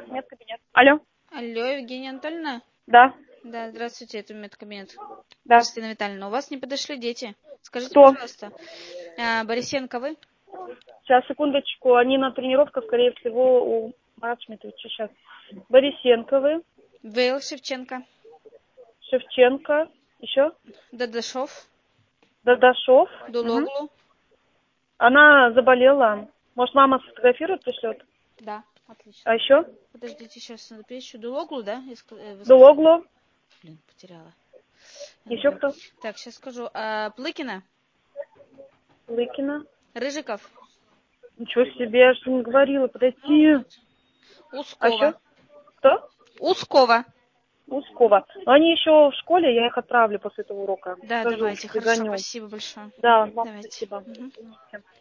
Медкабинет. Алло. Алло, Евгения Анатольевна? Да. Да, здравствуйте, это медкабинет. Да. Кристина Витальевна, у вас не подошли дети? Скажите, Кто? пожалуйста, Борисенко вы? Сейчас, секундочку. Они на тренировках, скорее всего, у Марата Шмитовича. Сейчас. Борисенковы, Вейл Шевченко. Шевченко. Еще? Дадашов. Дадашов. Угу. Дулоглу. Она заболела. Может, мама сфотографирует, пришлет? Да, отлично. А еще? Подождите, сейчас напишу. Дулоглу, да? Дулоглу. Блин, потеряла. Еще кто? Так, сейчас скажу. Плыкина. Лыкина. Рыжиков. Ничего себе, я же не говорила. Подойти. А Ускова. еще? Кто? Ускова. Ускова. Но они еще в школе, я их отправлю после этого урока. Да, Скажу, давайте, хорошо, пригоню. спасибо большое. Да, вам Давайте. спасибо. Угу.